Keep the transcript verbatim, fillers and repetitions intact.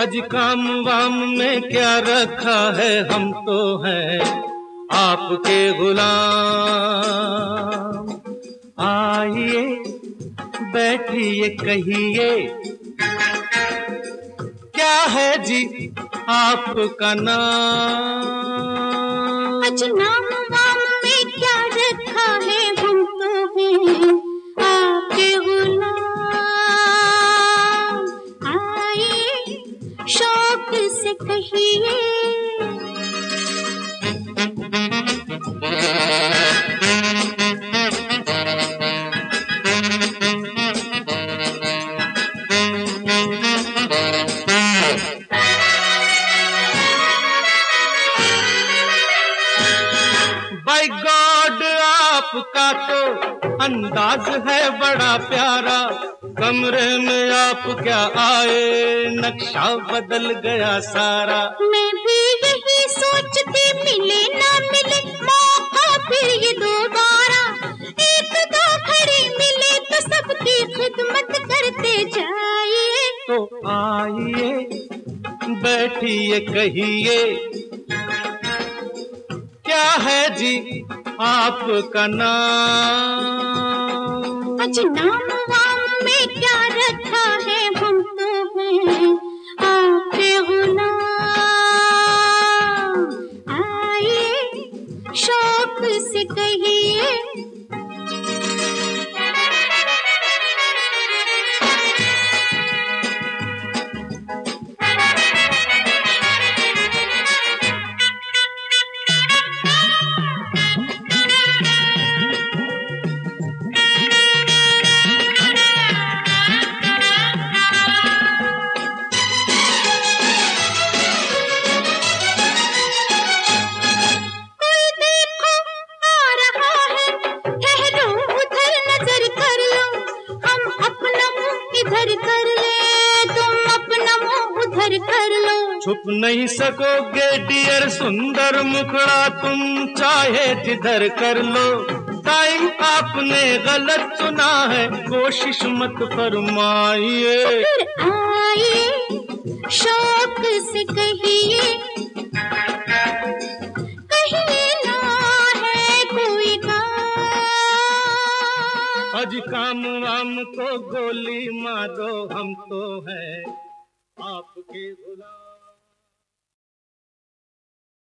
आज काम वाम में क्या रखा है, हम तो हैं आपके गुलाम। आइए बैठिए कहिए क्या है जी आपका नाम। आज नाम वाम में क्या रखा है, हम तो हैं आपके गुलाम। आइए शौक से कहिए बाय गॉड आपका तो अंदाज है बड़ा प्यारा। कमरे में आप क्या आए, नक्शा बदल गया सारा। मैं भी यही सोचती, मिले ना मिले मौका फिर ये दोबारा। एक दो घड़ी मिले तो सबकी खिदमत करते जाइए। तो आइए बैठिए कहिए क्या है जी आपका नाम। आज नाम वाम में क्या रखा है, हम तो हैं आपके गुलाम। आइए शौक से कहिए कर ले, तुम अपना मुंह उधर कर लो। छुप नहीं सकोगे डियर सुंदर मुखड़ा, तुम चाहे जिधर कर लो। टाइम आपने गलत चुना है, कोशिश मत फरमाइए। फिर आइए शौक से कहिए कहिए ना है कोई काम। आज काम वाम को गोली मारो, हम तो हैं आपके गुलाम।